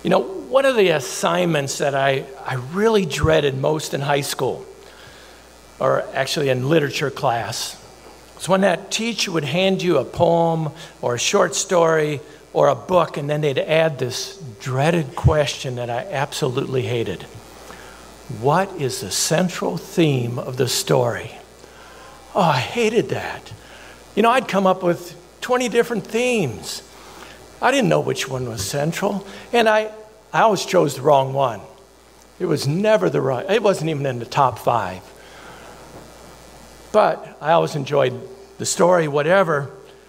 You know, one of the assignments that I really dreaded most in high school, or actually in literature class, was when that teacher would hand you a poem or a short story or a book, and then they'd add this dreaded question that I absolutely hated. What is the central theme of the story? Oh, I hated that. You know, I'd come up with 20 different themes. I didn't know which one was central, and I always chose the wrong one. It was never the right, it wasn't even in the top 5. But I always enjoyed the story, whatever.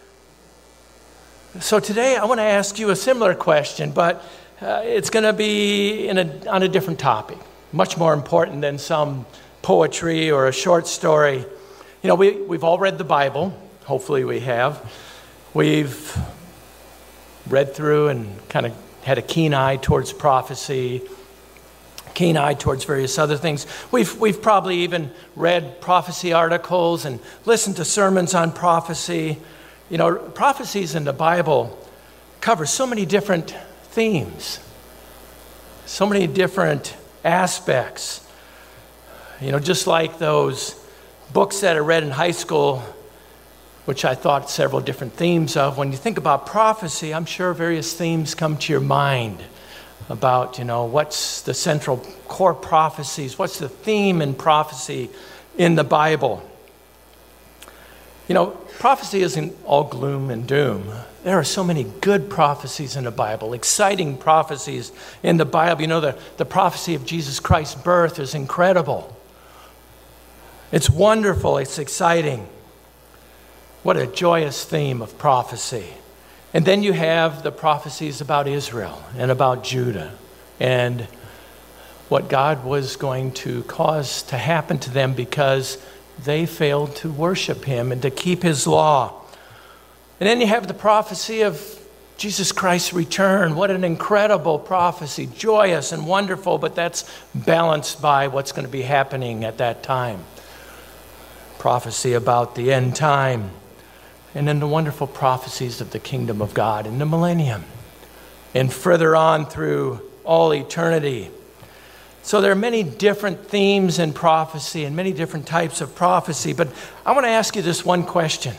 So today I want to ask you a similar question, but it's going to be on a different topic, much more important than some poetry or a short story. You know, we've all read the Bible. Hopefully we have. We've read through and kind of had a keen eye towards prophecy, keen eye towards various other things. We've probably even read prophecy articles and listened to sermons on prophecy. You know, prophecies in the Bible cover so many different themes, so many different aspects. You know, just like those books that I read in high school, which I thought several different themes of. When you think about prophecy, I'm sure various themes come to your mind about, you know, what's the central core prophecies, what's the theme in prophecy in the Bible. You know, prophecy isn't all gloom and doom. There are so many good prophecies in the Bible, exciting prophecies in the Bible. You know, the prophecy of Jesus Christ's birth is incredible. It's wonderful, it's exciting. What a joyous theme of prophecy. And then you have the prophecies about Israel and about Judah and what God was going to cause to happen to them because they failed to worship him and to keep his law. And then you have the prophecy of Jesus Christ's return. What an incredible prophecy, joyous and wonderful, but that's balanced by what's going to be happening at that time. Prophecy about the end time. And then the wonderful prophecies of the kingdom of God in the millennium. And further on through all eternity. So there are many different themes in prophecy and many different types of prophecy. But I want to ask you this one question.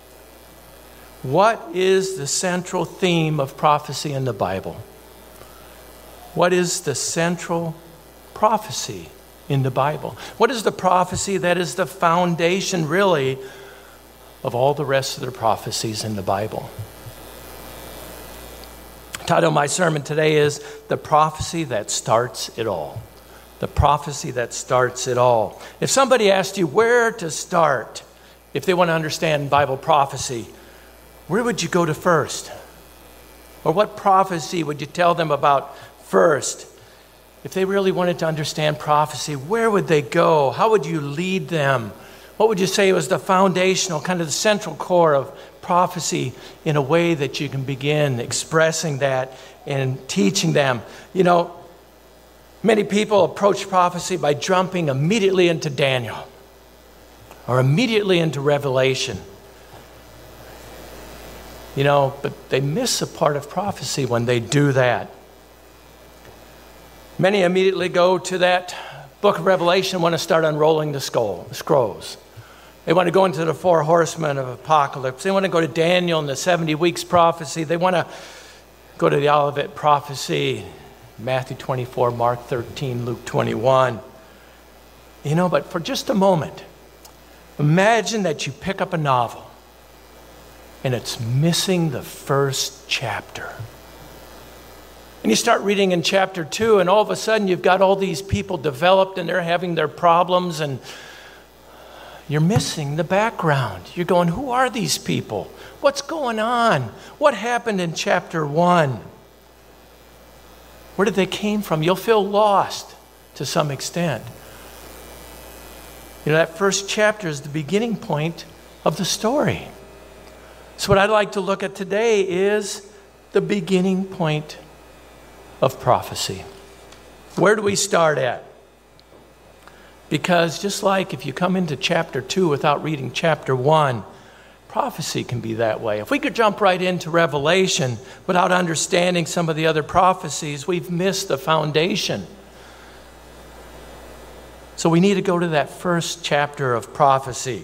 What is the central theme of prophecy in the Bible? What is the central prophecy in the Bible? What is the prophecy that is the foundation, really, of all the rest of the prophecies in the Bible? The title of my sermon today is The Prophecy That Starts It All. The prophecy that starts it all. If somebody asked you where to start, if they want to understand Bible prophecy, where would you go to first? Or what prophecy would you tell them about first? If they really wanted to understand prophecy, where would they go? How would you lead them? What would you say was the foundational, kind of the central core of prophecy in a way that you can begin expressing that and teaching them? You know, many people approach prophecy by jumping immediately into Daniel or immediately into Revelation. You know, but they miss a part of prophecy when they do that. Many immediately go to that book of Revelation, want to start unrolling the scrolls. They want to go into the 4 horsemen of apocalypse. They want to go to Daniel and the 70 weeks prophecy. They want to go to the Olivet prophecy, Matthew 24, Mark 13, Luke 21. You know, but for just a moment, imagine that you pick up a novel and it's missing the first chapter. And you start reading in chapter 2, and all of a sudden you've got all these people developed and they're having their problems, and you're missing the background. You're going, who are these people? What's going on? What happened in chapter 1? Where did they came from? You'll feel lost to some extent. You know, that first chapter is the beginning point of the story. So what I'd like to look at today is the beginning point of prophecy. Where do we start at? Because just like if you come into chapter 2 without reading chapter 1, prophecy can be that way. If we could jump right into Revelation without understanding some of the other prophecies, we've missed the foundation. So we need to go to that first chapter of prophecy.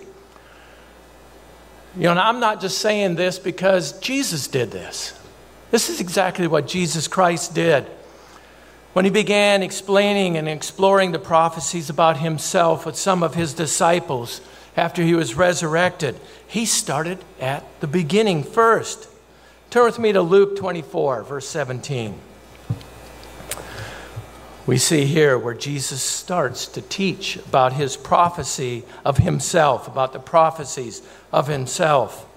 And I'm not just saying this because Jesus did this. This is exactly what Jesus Christ did. When he began explaining and exploring the prophecies about himself with some of his disciples after he was resurrected, he started at the beginning first. Turn with me to Luke 24, verse 17. We see here where Jesus starts to teach about his prophecy of himself, about the prophecies of himself.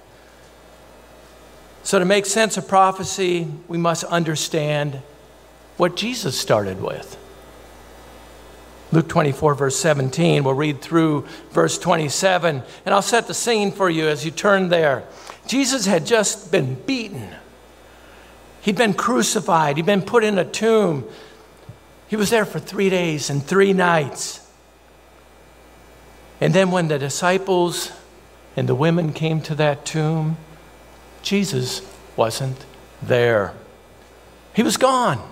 So to make sense of prophecy, we must understand what Jesus started with. Luke 24, verse 17, we'll read through verse 27, and I'll set the scene for you as you turn there. Jesus had just been beaten. He'd been crucified. He'd been put in a tomb. He was there for 3 days and 3 nights. And then when the disciples and the women came to that tomb, Jesus wasn't there. He was gone.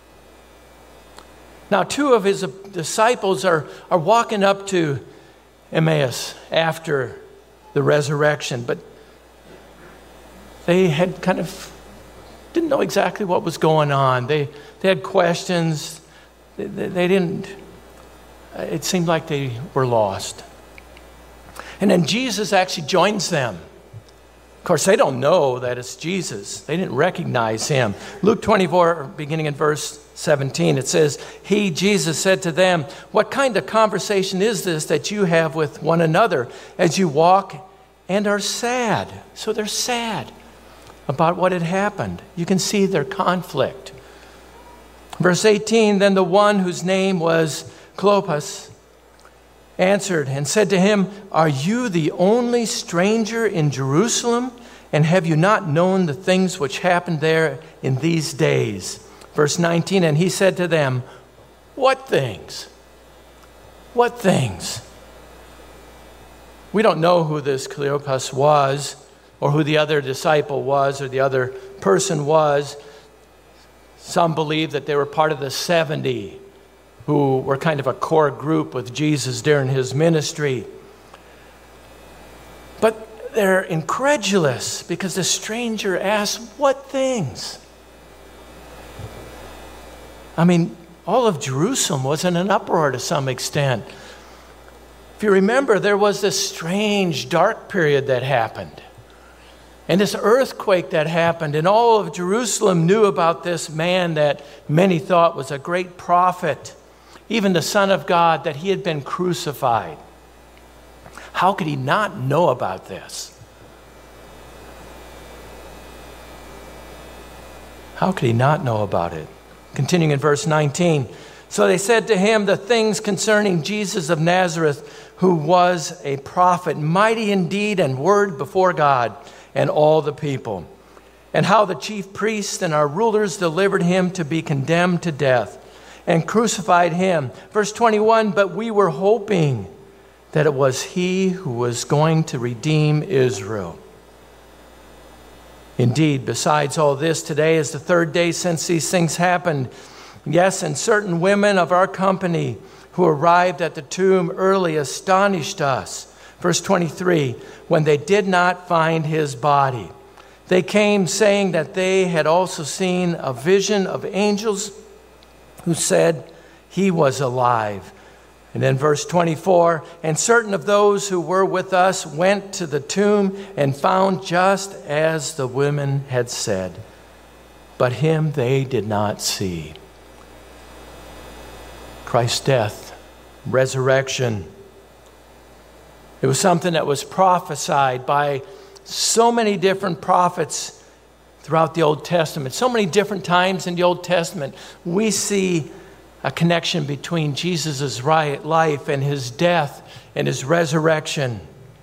Now, 2 of his disciples are walking up to Emmaus after the resurrection, but they had kind of didn't know exactly what was going on. They had questions. They didn't, it seemed like they were lost. And then Jesus actually joins them. Of course, they don't know that it's Jesus. They didn't recognize him. Luke 24, beginning in verse 17, it says, Jesus, said to them, "What kind of conversation is this that you have with one another as you walk and are sad?" So they're sad about what had happened. You can see their conflict. Verse 18, then the one whose name was Cleopas answered and said to him, "Are you the only stranger in Jerusalem? And have you not known the things which happened there in these days?" Verse 19, and he said to them, "What things? What things?" We don't know who this Cleopas was, or who the other disciple was, or the other person was. Some believe that they were part of the 70 who were kind of a core group with Jesus during his ministry. But they're incredulous because the stranger asks, "What things?" I mean, all of Jerusalem was in an uproar to some extent. If you remember, there was this strange dark period that happened. And this earthquake that happened, and all of Jerusalem knew about this man that many thought was a great prophet, even the Son of God, that he had been crucified. How could he not know about this? How could he not know about it? Continuing in verse 19. So they said to him the things concerning Jesus of Nazareth, who was a prophet, mighty in deed and word before God and all the people, and how the chief priests and our rulers delivered him to be condemned to death and crucified him. Verse 21, but we were hoping that it was he who was going to redeem Israel. Indeed, besides all this, today is the 3rd day since these things happened. Yes, and certain women of our company who arrived at the tomb early astonished us. Verse 23, when they did not find his body, they came saying that they had also seen a vision of angels who said he was alive. And then verse 24, and certain of those who were with us went to the tomb and found just as the women had said, but him they did not see. Christ's death, resurrection. It was something that was prophesied by so many different prophets throughout the Old Testament. So many different times in the Old Testament, we see a connection between Jesus' life and his death and his resurrection.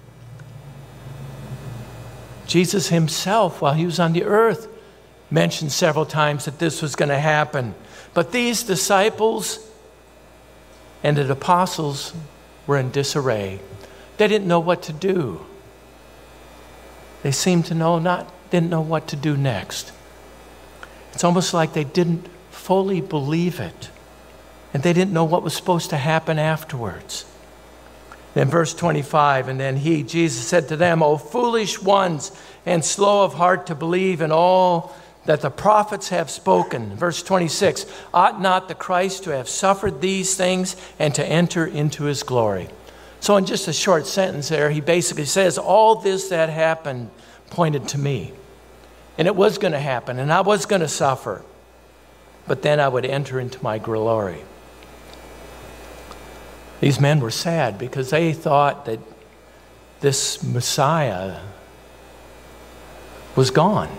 Jesus himself, while he was on the earth, mentioned several times that this was going to happen. But these disciples and the apostles were in disarray. They didn't know what to do. They seemed to didn't know what to do next. It's almost like they didn't fully believe it, and they didn't know what was supposed to happen afterwards. Then verse 25, and then Jesus said to them, O foolish ones, and slow of heart to believe in all that the prophets have spoken. Verse 26, ought not the Christ to have suffered these things and to enter into his glory? So in just a short sentence there, he basically says, all this that happened pointed to me. And it was going to happen, and I was going to suffer. But then I would enter into my glory. These men were sad because they thought that this Messiah was gone.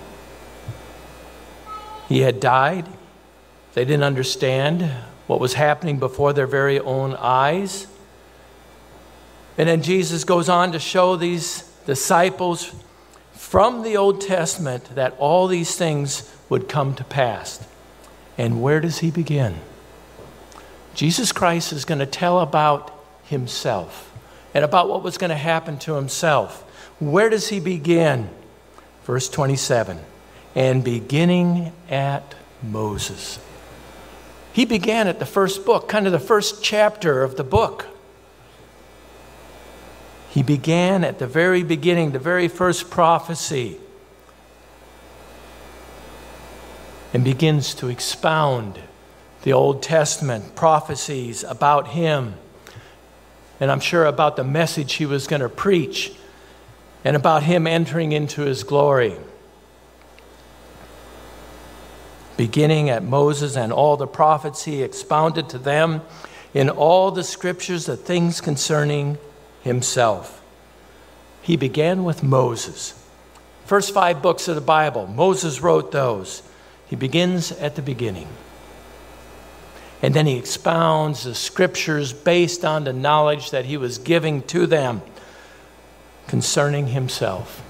He had died. They didn't understand what was happening before their very own eyes. And then Jesus goes on to show these disciples from the Old Testament that all these things would come to pass. And where does he begin? Jesus Christ is going to tell about himself and about what was going to happen to himself. Where does he begin? Verse 27, and beginning at Moses. He began at the first book, kind of the first chapter of the book. He began at the very beginning, the very first prophecy, and begins to expound the Old Testament prophecies about him, and I'm sure about the message he was going to preach, and about him entering into his glory. Beginning at Moses and all the prophets, he expounded to them in all the scriptures the things concerning himself. He began with Moses. First 5 books of the Bible, Moses wrote those. He begins at the beginning. And then he expounds the scriptures based on the knowledge that he was giving to them concerning himself.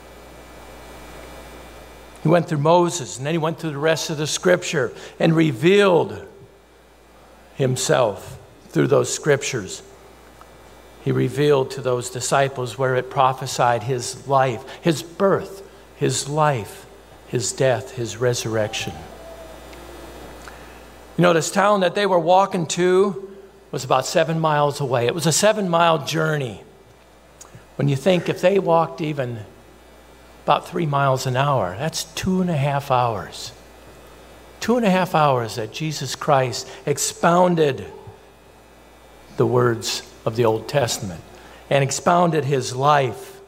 He went through Moses, and then he went through the rest of the scripture and revealed himself through those scriptures. He revealed to those disciples where it prophesied his life, his birth, his life, his death, his resurrection. You know, this town that they were walking to was about 7 miles away. It was a 7-mile journey. When you think if they walked even about 3 miles an hour, that's 2.5 hours. 2.5 hours that Jesus Christ expounded the words of the Old Testament and expounded his life.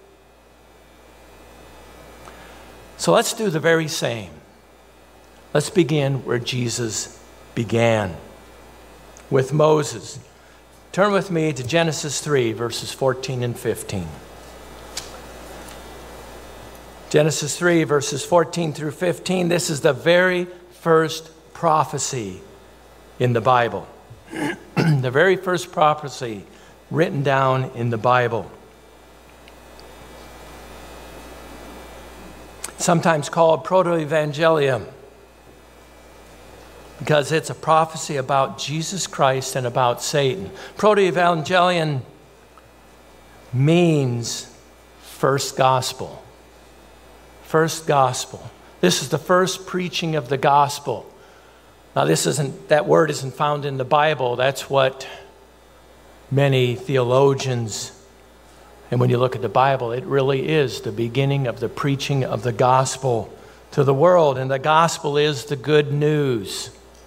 So let's do the very same. Let's begin where Jesus began, with Moses. Turn with me to Genesis 3, verses 14 and 15. Genesis 3, verses 14 through 15. This is the very first prophecy in the Bible. The very first prophecy written down in the Bible. Sometimes called Proto-Evangelium, because it's a prophecy about Jesus Christ and about Satan. Proto-Evangelion means first gospel. First gospel. This is the first preaching of the gospel. Now, that word isn't found in the Bible. That's what many theologians, and when you look at the Bible, it really is the beginning of the preaching of the gospel to the world. And the gospel is the good news.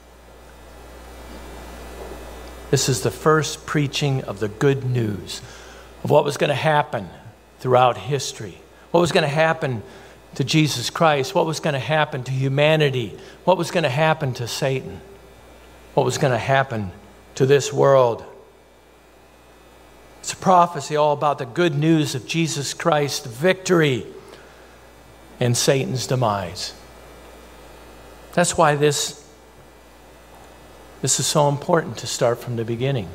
This is the first preaching of the good news of what was going to happen throughout history. What was going to happen to Jesus Christ? What was going to happen to humanity? What was going to happen to Satan? What was going to happen to this world? It's a prophecy all about the good news of Jesus Christ's victory and Satan's demise. That's why this is so important to start from the beginning.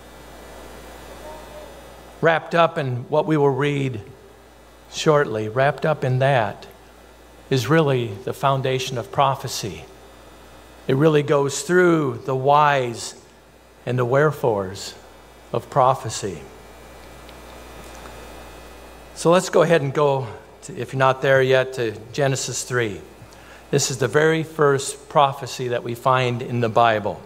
Wrapped up in what we will read shortly, wrapped up in that is really the foundation of prophecy. It really goes through the whys and the wherefores of prophecy. So let's go ahead and go if you're not there yet, to Genesis 3. This is the very first prophecy that we find in the Bible.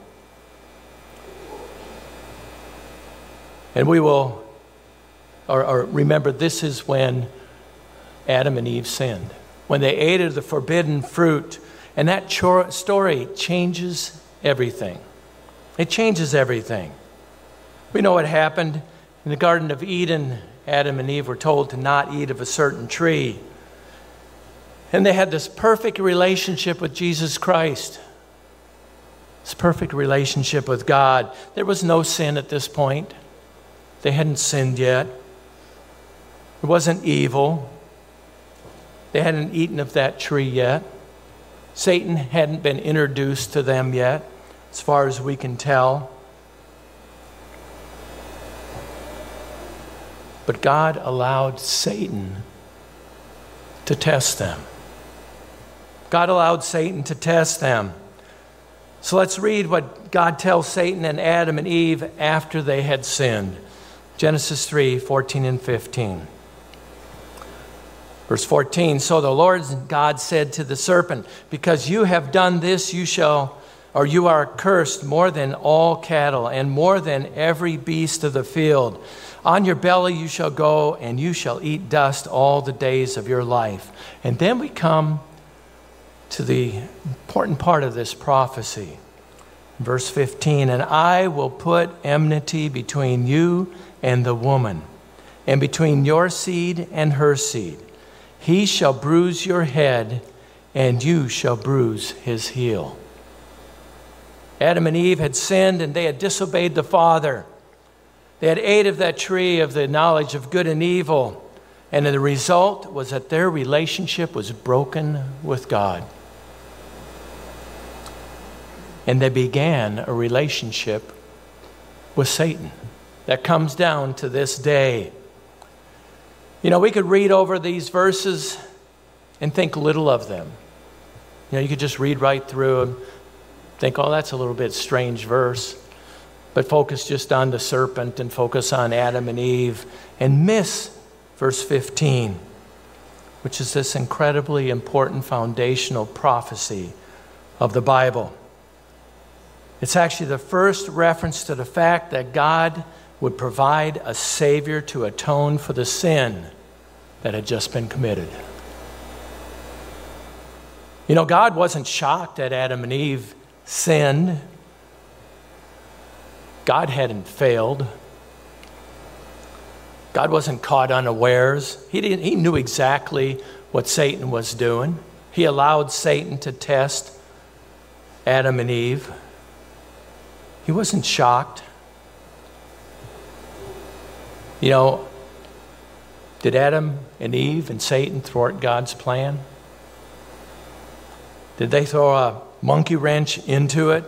And we will, or remember, this is when Adam and Eve sinned. When they ate of the forbidden fruit. And that story changes everything. It changes everything. We know what happened in the Garden of Eden. Adam and Eve were told to not eat of a certain tree. And they had this perfect relationship with Jesus Christ. This perfect relationship with God. There was no sin at this point. They hadn't sinned yet. It wasn't evil. They hadn't eaten of that tree yet. Satan hadn't been introduced to them yet, as far as we can tell. But God allowed Satan to test them. God allowed Satan to test them. So let's read what God tells Satan and Adam and Eve after they had sinned. Genesis 3, 14 and 15. Verse 14, so the Lord God said to the serpent, because you have done this, you are cursed more than all cattle and more than every beast of the field. On your belly you shall go, and you shall eat dust all the days of your life. And then we come to the important part of this prophecy. Verse 15, and I will put enmity between you and the woman, and between your seed and her seed. He shall bruise your head, and you shall bruise his heel. Adam and Eve had sinned, and they had disobeyed the Father. They had ate of that tree of the knowledge of good and evil, and the result was that their relationship was broken with God. And they began a relationship with Satan that comes down to this day. You know, we could read over these verses and think little of them. You know, you could just read right through and think, oh, that's a little bit strange verse. But focus just on the serpent and focus on Adam and Eve and miss verse 15, which is this incredibly important foundational prophecy of the Bible. It's actually the first reference to the fact that God would provide a Savior to atone for the sin that had just been committed. You know, God wasn't shocked that Adam and Eve sinned. God hadn't failed. God wasn't caught unawares. He knew exactly what Satan was doing. He allowed Satan to test Adam and Eve. He wasn't shocked. You know, did Adam and Eve and Satan thwart God's plan? Did they throw a monkey wrench into it?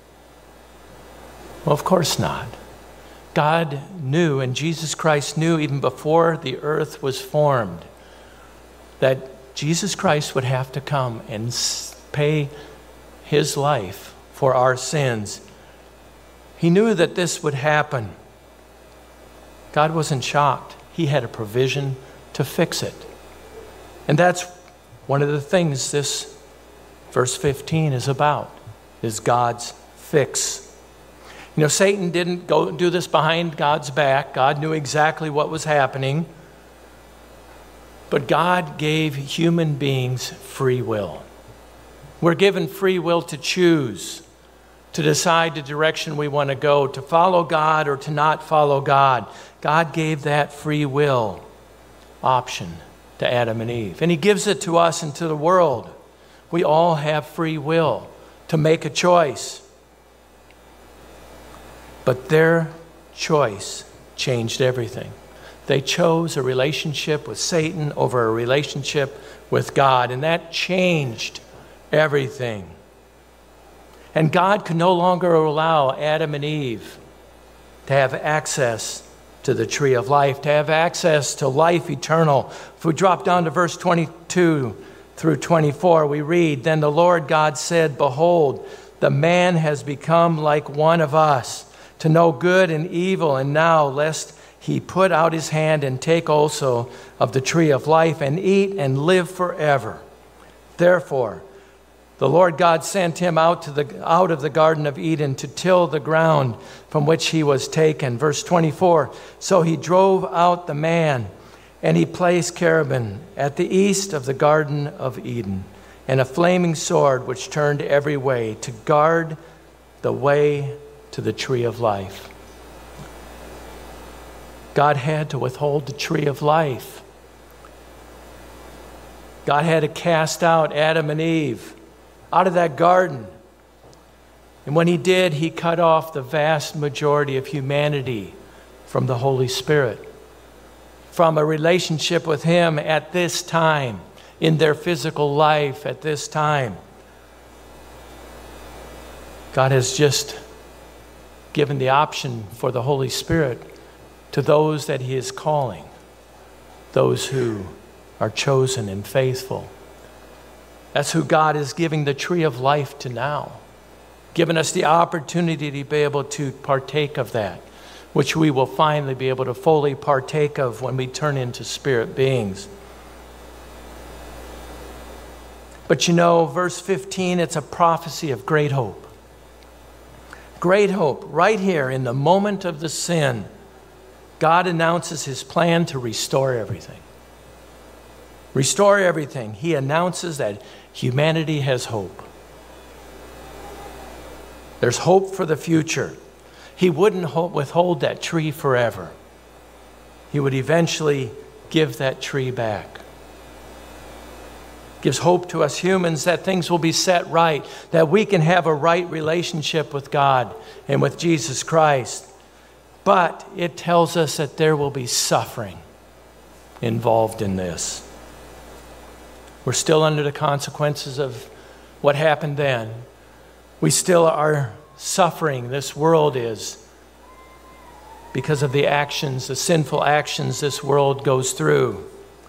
Well, of course not. God knew, and Jesus Christ knew even before the earth was formed, that Jesus Christ would have to come and pay his life for our sins. He knew that this would happen. God wasn't shocked. He had a provision to fix it. And that's one of the things this verse 15 is about, is God's fix. You know, Satan didn't go do this behind God's back. God knew exactly what was happening. But God gave human beings free will. We're given free will to choose, to decide the direction we want to go, to follow God or to not follow God. God gave that free will option to Adam and Eve. And he gives it to us and to the world. We all have free will to make a choice. But their choice changed everything. They chose a relationship with Satan over a relationship with God, and that changed everything. And God could no longer allow Adam and Eve to have access to the tree of life, to have access to life eternal. If we drop down to verse 22 through 24, we read, "Then the Lord God said, Behold, the man has become like one of us, to know good and evil, and now lest he put out his hand and take also of the tree of life and eat and live forever. Therefore, the Lord God sent him out of the Garden of Eden to till the ground from which he was taken. Verse 24, so he drove out the man, and he placed cherubim at the east of the Garden of Eden, and a flaming sword which turned every way to guard the way to the tree of life. God had to withhold the tree of life. God had to cast out Adam and Eve out of that garden. And when he did, he cut off the vast majority of humanity from the Holy Spirit, from a relationship with him at this time, in their physical life at this time. God has just given the option for the Holy Spirit to those that he is calling, those who are chosen and faithful. That's who God is giving the tree of life to now, giving us the opportunity to be able to partake of that, which we will finally be able to fully partake of when we turn into spirit beings. But you know, verse 15, it's a prophecy of great hope. Great hope. Right here in the moment of the sin, God announces his plan to restore everything. Restore everything. He announces that humanity has hope. There's hope for the future. He wouldn't withhold that tree forever. He would eventually give that tree back. Gives hope to us humans that things will be set right, that we can have a right relationship with God and with Jesus Christ. But it tells us that there will be suffering involved in this. We're still under the consequences of what happened then. We still are suffering, this world is, because of the actions, the sinful actions this world goes through.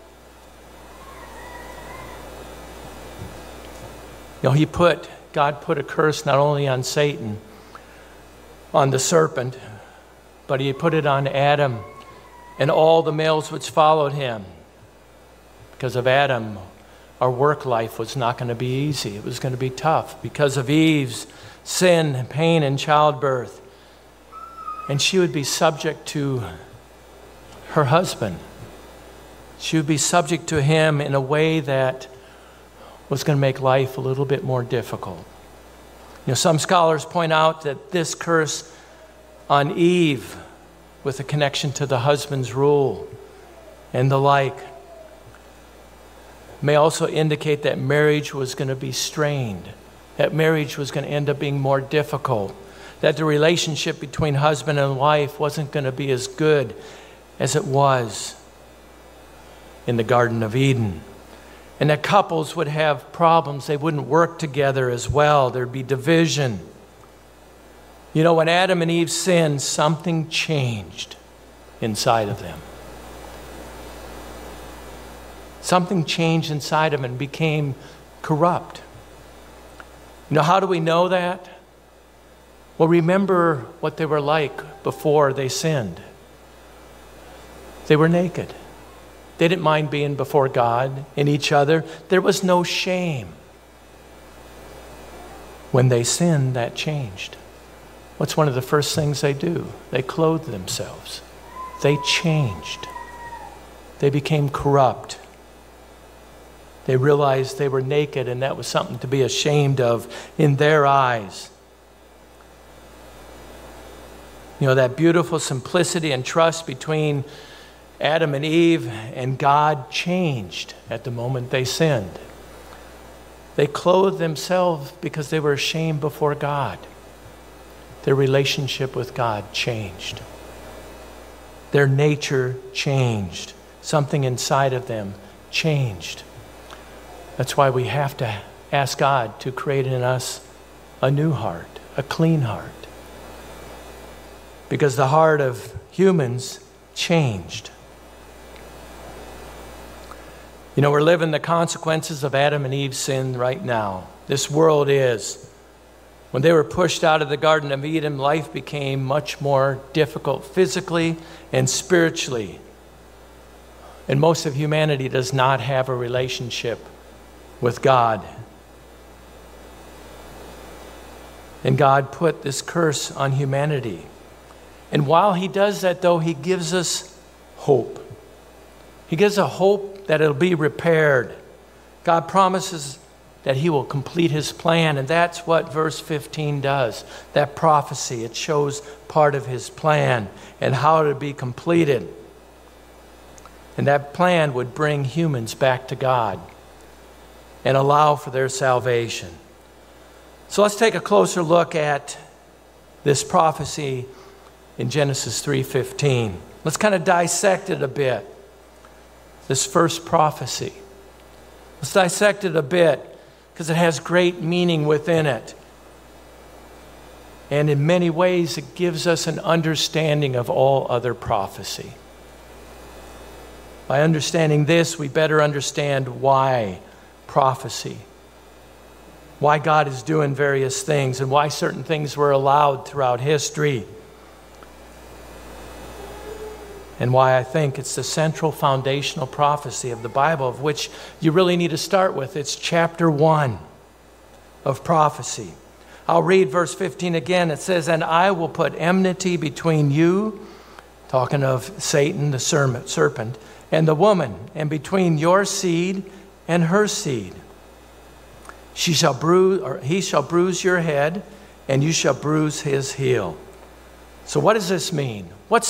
You know, God put a curse not only on Satan, on the serpent, but he put it on Adam and all the males which followed him. Because of Adam, our work life was not going to be easy. It was going to be tough. Because of Eve's sin, pain, and childbirth. And she would be subject to her husband. She would be subject to him in a way that was going to make life a little bit more difficult. You know, some scholars point out that this curse on Eve, with a connection to the husband's rule and the like, may also indicate that marriage was going to be strained, that marriage was going to end up being more difficult, that the relationship between husband and wife wasn't going to be as good as it was in the Garden of Eden, and that couples would have problems. They wouldn't work together as well. There'd be division. You know, when Adam and Eve sinned, something changed inside of them. Something changed inside them and became corrupt. You know, how do we know that? Well, remember what they were like before they sinned. They were naked. They didn't mind being before God and each other. There was no shame. When they sinned, that changed. What's one of the first things they do? They clothed themselves. They changed. They became corrupt. They realized they were naked, and that was something to be ashamed of in their eyes. You know, that beautiful simplicity and trust between Adam and Eve and God changed at the moment they sinned. They clothed themselves because they were ashamed before God. Their relationship with God changed. Their nature changed. Something inside of them changed. That's why we have to ask God to create in us a new heart, a clean heart. Because the heart of humans changed. You know, we're living the consequences of Adam and Eve's sin right now. This world is. When they were pushed out of the Garden of Eden, life became much more difficult physically and spiritually. And most of humanity does not have a relationship with God. And God put this curse on humanity. And while he does that, though, he gives us hope. He gives a hope that it'll be repaired. God promises that he will complete his plan, and that's what verse 15 does. That prophecy, it shows part of his plan and how to be completed. And that plan would bring humans back to God and allow for their salvation. So let's take a closer look at this prophecy in Genesis 3:15. Let's kind of dissect it a bit, this first prophecy. Let's dissect it a bit because it has great meaning within it. And in many ways, it gives us an understanding of all other prophecy. By understanding this, we better understand why prophecy, why God is doing various things, and why certain things were allowed throughout history. And why I think it's the central foundational prophecy of the Bible, of which you really need to start with. It's chapter 1 of prophecy. I'll read verse 15 again. It says, "And I will put enmity between you," talking of Satan, the serpent, "and the woman, and between your seed and her seed. He shall bruise your head, and you shall bruise his heel." So what does this mean?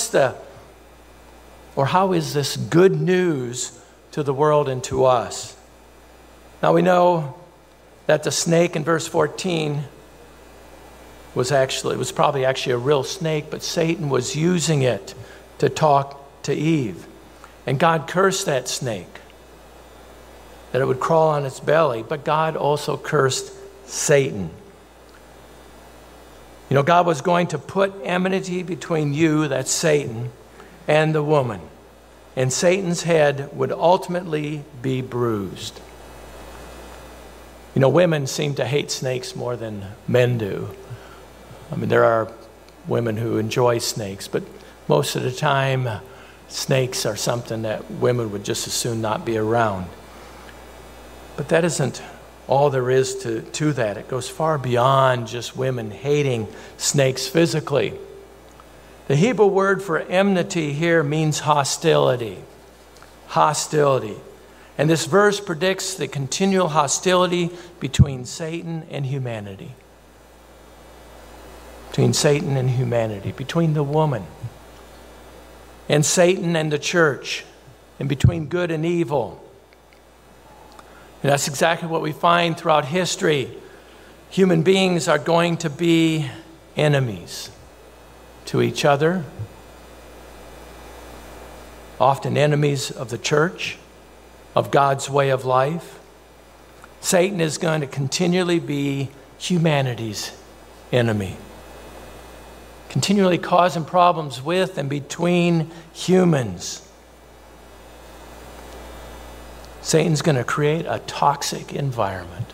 How is this good news to the world and to us? Now we know that the snake in verse 14 was probably a real snake, but Satan was using it to talk to Eve. And God cursed that snake, that it would crawl on its belly, but God also cursed Satan. You know, God was going to put enmity between you, that's Satan, and the woman. And Satan's head would ultimately be bruised. You know, women seem to hate snakes more than men do. I mean, there are women who enjoy snakes, but most of the time, snakes are something that women would just as soon not be around. But that isn't all there is to that. It goes far beyond just women hating snakes physically. The Hebrew word for enmity here means hostility. Hostility. And this verse predicts the continual hostility between Satan and humanity. Between Satan and humanity. Between the woman and Satan and the church. And between good and evil. And that's exactly what we find throughout history. Human beings are going to be enemies to each other, often enemies of the church, of God's way of life. Satan is going to continually be humanity's enemy, continually causing problems with and between humans. Satan's going to create a toxic environment.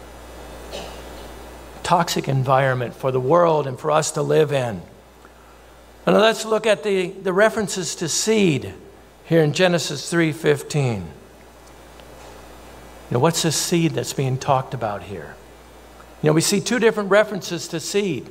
Toxic environment for the world and for us to live in. Now let's look at the references to seed here in Genesis 3:15. You know, what's this seed that's being talked about here? You know, we see two different references to seed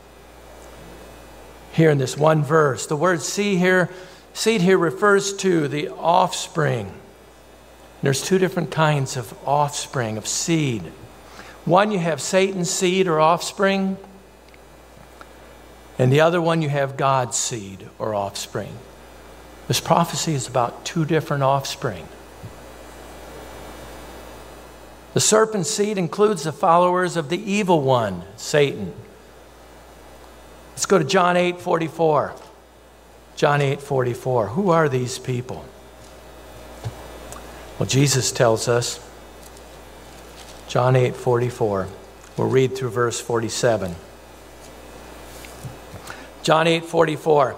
here in this one verse. The word seed here refers to the offspring. There's two different kinds of offspring, of seed. One, you have Satan's seed or offspring. And the other one, you have God's seed or offspring. This prophecy is about two different offspring. The serpent's seed includes the followers of the evil one, Satan. Let's go to John 8:44. John 8:44. Who are these people? Well, Jesus tells us, John 8:44. We'll read through verse 47. John 8:44.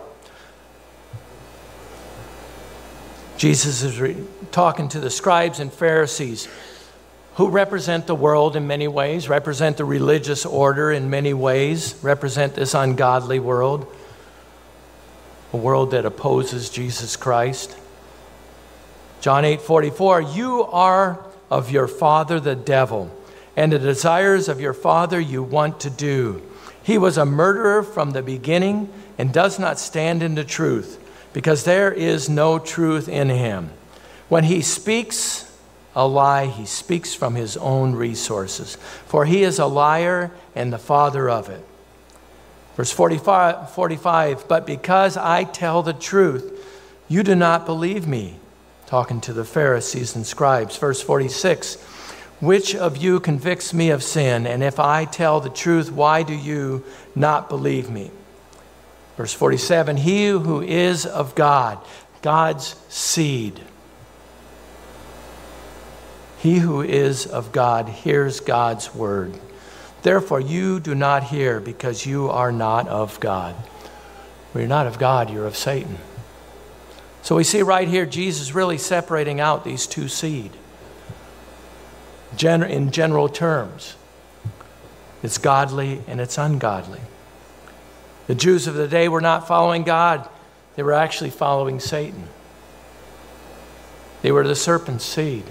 Jesus is talking to the scribes and Pharisees who represent the world in many ways, represent the religious order in many ways, represent this ungodly world, a world that opposes Jesus Christ. John 8:44, you are of your father the devil, and the desires of your father you want to do. He was a murderer from the beginning and does not stand in the truth, because there is no truth in him. When he speaks a lie, he speaks from his own resources, for he is a liar and the father of it. Verse 45, but because I tell the truth, you do not believe me. Talking to the Pharisees and scribes. Verse 46, which of you convicts me of sin? And if I tell the truth, why do you not believe me? Verse 47, he who is of God, God's seed. He who is of God hears God's word. Therefore you do not hear, because you are not of God. Well, you're not of God, you're of Satan. So we see right here Jesus really separating out these two seed. In general terms, it's godly and it's ungodly. The Jews of the day were not following God. They were actually following Satan. They were the serpent's seed.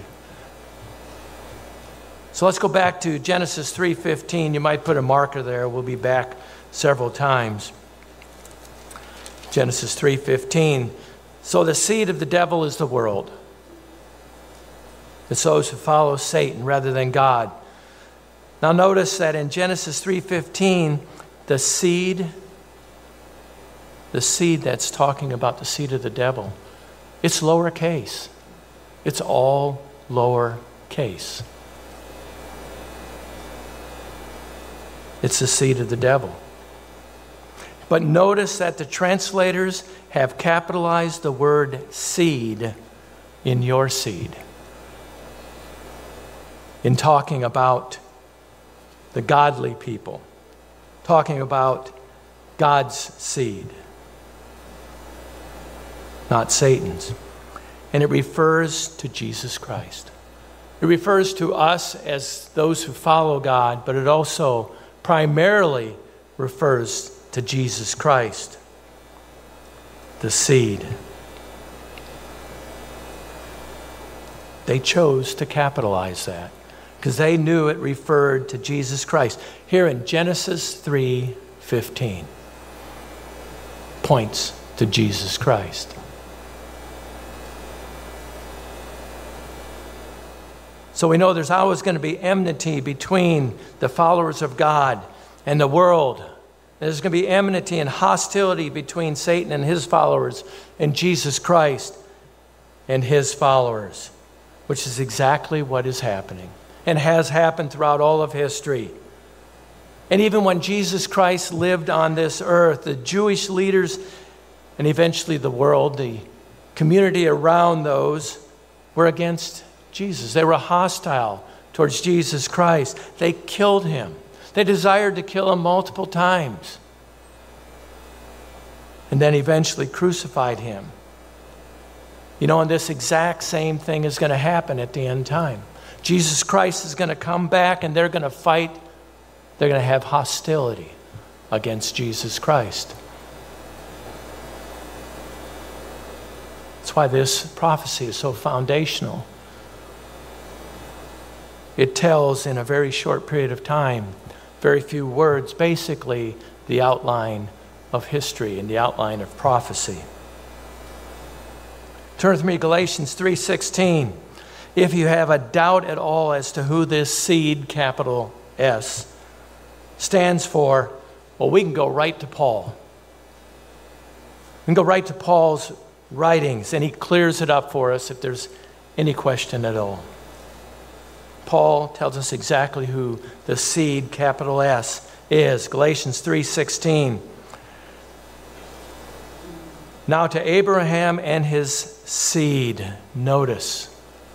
So let's go back to Genesis 3:15. You might put a marker there. We'll be back several times. Genesis 3:15. So the seed of the devil is the world. It's those who follow Satan rather than God. Now notice that in Genesis 3:15, the seed that's talking about the seed of the devil, it's lowercase. It's all lowercase. It's the seed of the devil. But notice that the translators have capitalized the word seed in your seed, in talking about the godly people, talking about God's seed, not Satan's. And it refers to Jesus Christ. It refers to us as those who follow God, but it also primarily refers to Jesus Christ, the seed. They chose to capitalize that because they knew it referred to Jesus Christ. Here in Genesis 3:15, points to Jesus Christ. So we know there's always going to be enmity between the followers of God and the world. There's going to be enmity and hostility between Satan and his followers and Jesus Christ and his followers, which is exactly what is happening and has happened throughout all of history. And even when Jesus Christ lived on this earth, the Jewish leaders and eventually the world, the community around those, were against Jesus. They were hostile towards Jesus Christ. They killed him. They desired to kill him multiple times. And then eventually crucified him. You know, and this exact same thing is going to happen at the end time. Jesus Christ is going to come back and they're going to fight. They're going to have hostility against Jesus Christ. That's why this prophecy is so foundational. It tells in a very short period of time, very few words, basically the outline of history and the outline of prophecy. Turn with me to Galatians 3:16. If you have a doubt at all as to who this seed, capital S, stands for, well, we can go right to Paul. We can go right to Paul's writings, and he clears it up for us if there's any question at all. Paul tells us exactly who the seed, capital S, is. Galatians 3:16. Now to Abraham and his seed. Notice.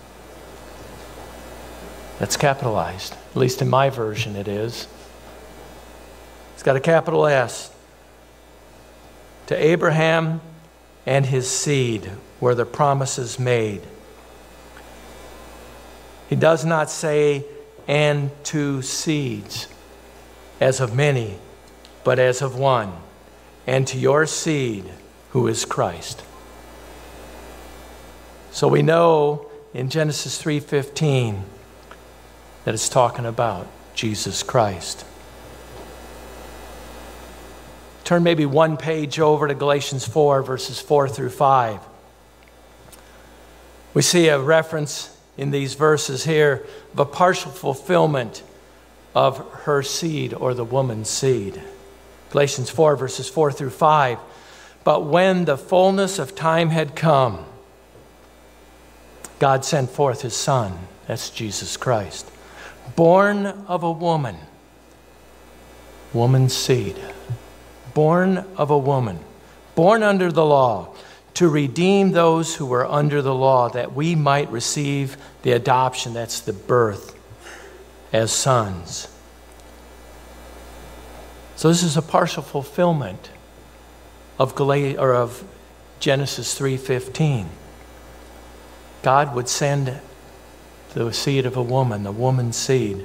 That's capitalized. At least in my version it is. It's got a capital S. To Abraham and his seed were the promises made. He does not say, and two seeds, as of many, but as of one, and to your seed, who is Christ. So we know in Genesis 3:15 that it's talking about Jesus Christ. Turn maybe one page over to Galatians 4, verses 4 through 5. We see a reference in these verses here of a partial fulfillment of her seed, or the woman's seed. Galatians 4, verses 4 through 5. But when the fullness of time had come, God sent forth his Son, that's Jesus Christ, born of a woman, woman's seed, born of a woman, born under the law, to redeem those who were under the law, that we might receive the adoption, that's the birth, as sons. So this is a partial fulfillment of Genesis 3:15. God would send the seed of a woman, the woman's seed,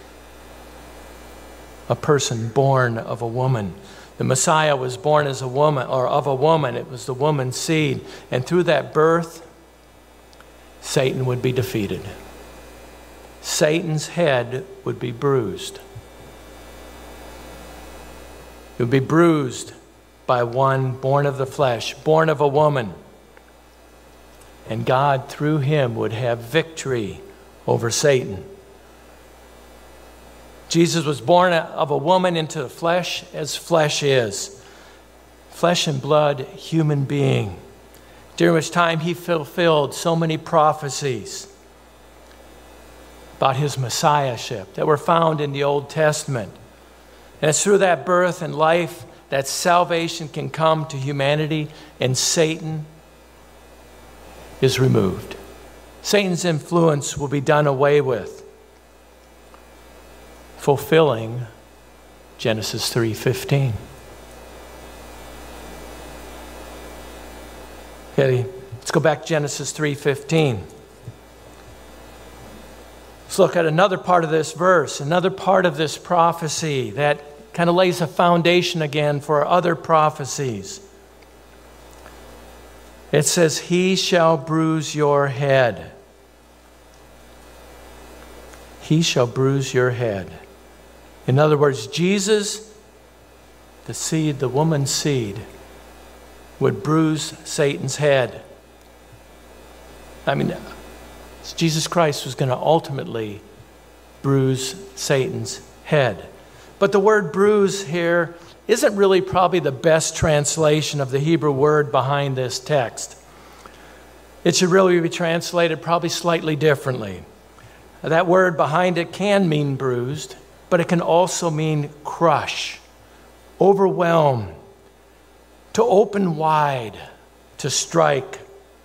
a person born of a woman. The Messiah was born as a woman, or of a woman. It was the woman's seed. And through that birth, Satan would be defeated. Satan's head would be bruised. It would be bruised by one born of the flesh, born of a woman. And God, through him, would have victory over Satan. Jesus was born of a woman into the flesh, as flesh is. Flesh and blood, human being. During which time he fulfilled so many prophecies about his messiahship that were found in the Old Testament. And it's through that birth and life that salvation can come to humanity, and Satan is removed. Satan's influence will be done away with, fulfilling Genesis 3:15. Okay, let's go back to Genesis 3:15. Let's look at another part of this verse, another part of this prophecy that kind of lays a foundation again for other prophecies. It says, he shall bruise your head. He shall bruise your head. In other words, Jesus, the seed, the woman's seed, would bruise Satan's head. I mean, Jesus Christ was going to ultimately bruise Satan's head. But the word bruise here isn't really probably the best translation of the Hebrew word behind this text. It should really be translated probably slightly differently. That word behind it can mean bruised, but it can also mean crush, overwhelm, to open wide, to strike.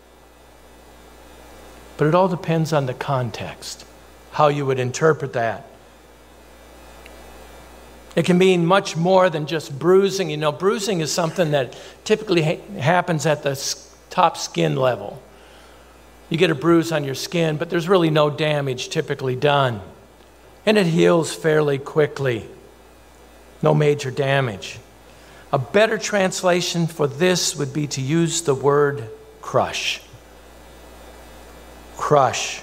But it all depends on the context, how you would interpret that. It can mean much more than just bruising. You know, bruising is something that typically happens at the top skin level. You get a bruise on your skin, but there's really no damage typically done. And it heals fairly quickly. No major damage. A better translation for this would be to use the word crush. Crush.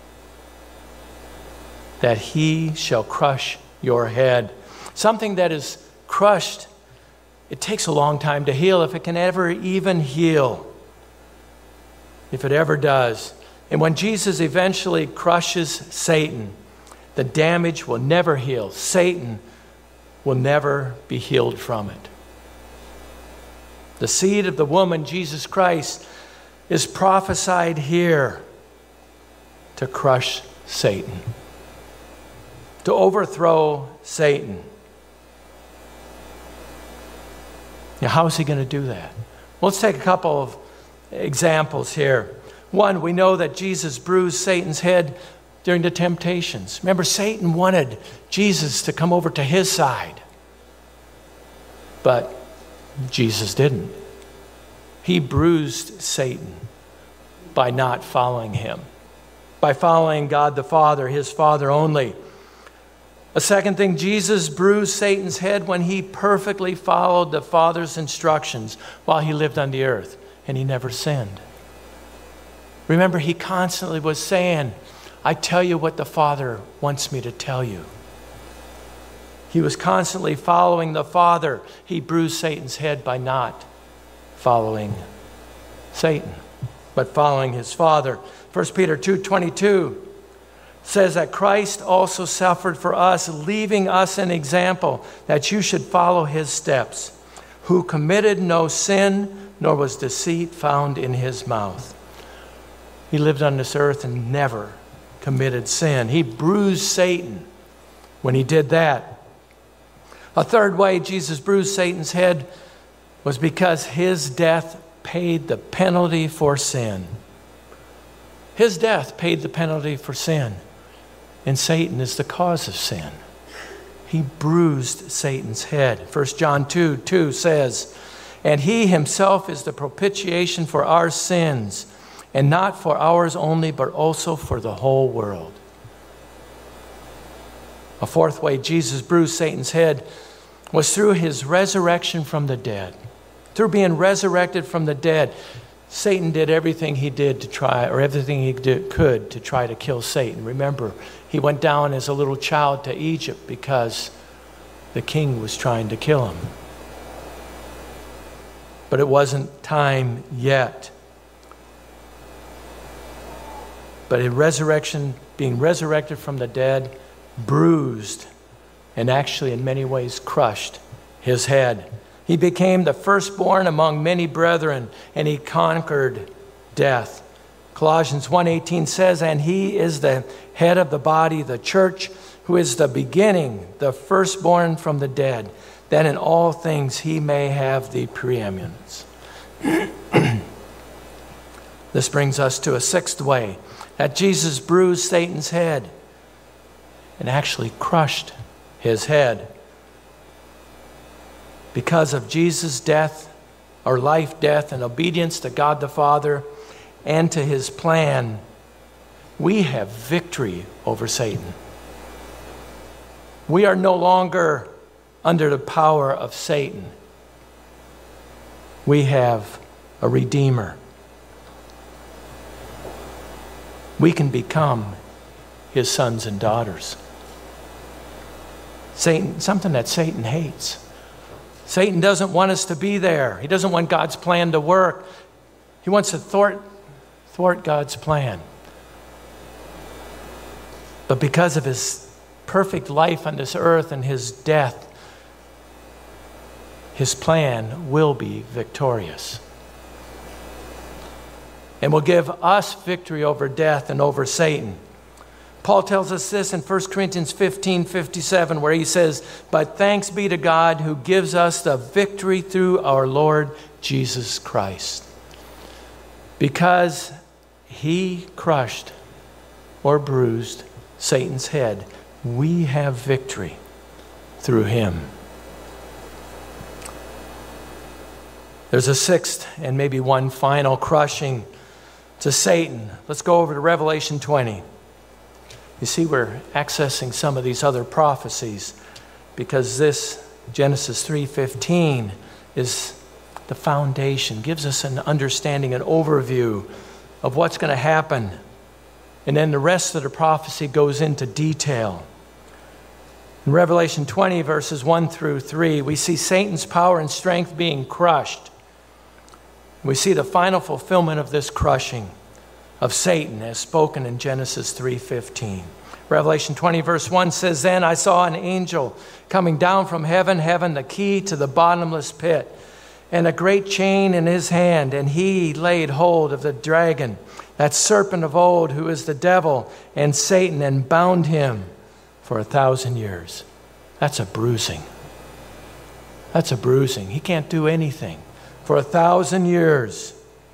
That he shall crush your head. Something that is crushed, it takes a long time to heal, if it can ever even heal. If it ever does. And when Jesus eventually crushes Satan, the damage will never heal. Satan will never be healed from it. The seed of the woman, Jesus Christ, is prophesied here to crush Satan, to overthrow Satan. Now, how is he going to do that? Well, let's take a couple of examples here. One, we know that Jesus bruised Satan's head during the temptations. Remember, Satan wanted Jesus to come over to his side, but Jesus didn't. He bruised Satan by not following him. by following God the Father, his Father only. A second thing, Jesus bruised Satan's head when he perfectly followed the Father's instructions while he lived on the earth, and he never sinned. Remember, he constantly was saying, I tell you what the Father wants me to tell you. He was constantly following the Father. He bruised Satan's head by not following Satan, but following his Father. 1 Peter 2:22 says that Christ also suffered for us, leaving us an example that you should follow his steps, who committed no sin, nor was deceit found in his mouth. He lived on this earth and never committed sin. He bruised Satan when he did that. A third way Jesus bruised Satan's head was because his death paid the penalty for sin. His death paid the penalty for sin, and Satan is the cause of sin. He bruised Satan's head. 1 John 2:2 says, and he himself is the propitiation for our sins, and not for ours only, but also for the whole world. A fourth way Jesus bruised Satan's head was through his resurrection from the dead. Through being resurrected from the dead, Satan did everything he did to try, or everything he could to try to kill Satan. Remember, he went down as a little child to Egypt because the king was trying to kill him. But it wasn't time yet. But a resurrection, being resurrected from the dead, bruised and actually in many ways crushed his head. He became the firstborn among many brethren, and he conquered death. Colossians 1:18 says, and he is the head of the body, the church, who is the beginning, the firstborn from the dead. Then in all things he may have the preeminence. This brings us to a sixth way, that Jesus bruised Satan's head and actually crushed his head. Because of Jesus' death, or life, death, and obedience to God the Father and to his plan, we have victory over Satan. We are no longer under the power of Satan. We have a Redeemer. We can become his sons and daughters. Satan, something that Satan hates. Satan doesn't want us to be there. He doesn't want God's plan to work. He wants to thwart God's plan. But because of his perfect life on this earth and his death, his plan will be victorious. And will give us victory over death and over Satan. Paul tells us this in 1 Corinthians 15:57, where he says, but thanks be to God who gives us the victory through our Lord Jesus Christ. Because he crushed or bruised Satan's head, we have victory through him. There's a sixth and maybe one final crushing to Satan. Let's go over to Revelation 20. You see, we're accessing some of these other prophecies because this Genesis 3:15 is the foundation, gives us an understanding, an overview of what's going to happen. And then the rest of the prophecy goes into detail. In Revelation 20, verses 1 through 3, we see Satan's power and strength being crushed. We see the final fulfillment of this crushing of Satan as spoken in Genesis 3:15. Revelation 20 verse 1 says, then I saw an angel coming down from heaven, having the key to the bottomless pit, and a great chain in his hand, and he laid hold of the dragon, that serpent of old, who is the devil and Satan, and bound him for 1,000 years. That's a bruising. That's a bruising. He can't do anything for 1,000 years.